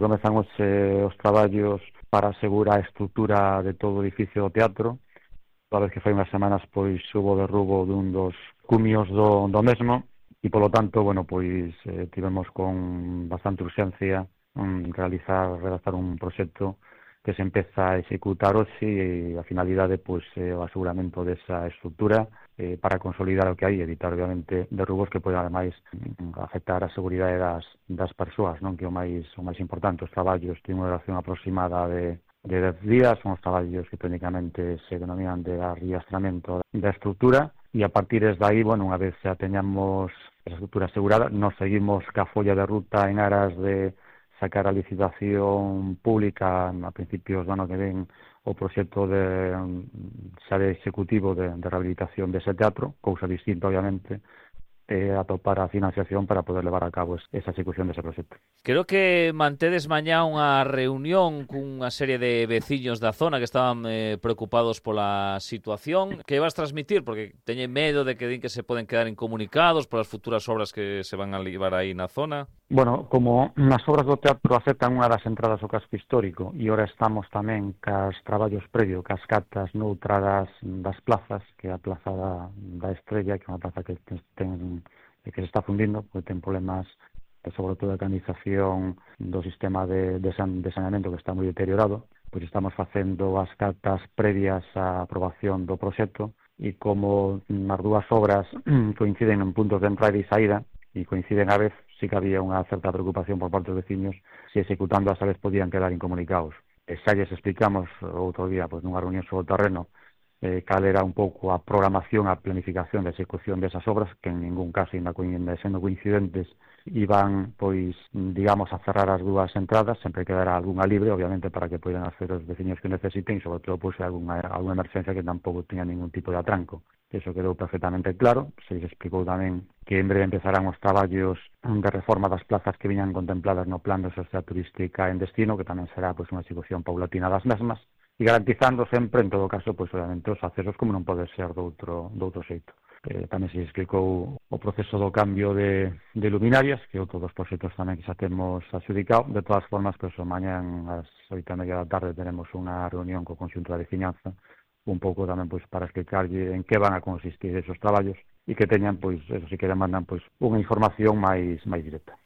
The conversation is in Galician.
comezan os traballos para asegurar a estrutura de todo o edificio do teatro. Toda vez que fai unhas semanas, pois, hubo derrubo dun dos cumios do mesmo, e, polo tanto, bueno, pois, tivemos con bastante urxencia redactar un proxecto que se empeza a executar hoxe e a finalidade, pois, o aseguramento desa estrutura para consolidar o que hai e evitar, obviamente, derrubos que poden, ademais, afectar a seguridade das persoas, non? Que é o máis importante. Os traballos tienen unha duración aproximada de 10 días, son os traballos que técnicamente se denominan de arriastramento da estrutura, e a partir desde aí, bueno, unha vez xa teñamos esa estrutura asegurada, nos seguimos ca folla de ruta en aras de sacar a licitación pública a principios do ano que ven o proxecto xa de executivo de rehabilitación dese teatro, cousa distinta, obviamente, atopar a financiación para poder levar a cabo esa execución dese proxecto. Creo que mantedes mañá unha reunión cunha serie de veciños da zona que estaban preocupados pola situación. Que vas transmitir? Porque teñen medo de que din que se poden quedar incomunicados polas futuras obras que se van a levar aí na zona. Bueno, como nas obras do teatro afectan unha das entradas ao casco histórico e ora estamos tamén cas traballos previo, cas catas noutra das plazas, que é a plaza da Estrella, que é unha plaza que se está fundindo, porque ten problemas sobre todo de canalización do sistema de saneamento que está moi deteriorado, pois estamos facendo as catas previas á aprobación do proxecto e como as dúas obras coinciden en puntos de entrada e saída e coinciden a vez, sí que había unha certa preocupación por parte dos veciños se executando a vez podían quedar incomunicados. Xa lles explicamos outro día, pois, nunha reunión sobre o terreno, cal era un pouco a programación, a planificación da execución desas obras, que en ningún caso, ainda sendo coincidentes, iban, pois, digamos, a cerrar as dúas entradas, sempre quedará algunha libre, obviamente, para que poidan hacer os veciños que necesiten, sobre todo, pois, algunha emerxencia que tampouco teña ningún tipo de atranco. Eso quedou perfectamente claro. Se lles explicou tamén que en breve empezarán os traballos de reforma das plazas que viñan contempladas no plan de sociedade turística en destino, que tamén será, pois, unha execución paulatina das mesmas, e garantizando sempre, en todo caso, pois, obviamente, os accesos como non pode ser doutro xeito. Tamén se explicou o proceso do cambio de luminarias, que outro dos proxectos tamén que xa temos adxudicado. De todas formas, pois, mañán ás 8:30 da tarde teremos unha reunión co conxunto da veciñanza, un pouco tamén, pois, para explicarlle en que van a consistir esos traballos e que teñan, pois, eso, si que demandan, pois, unha información máis directa.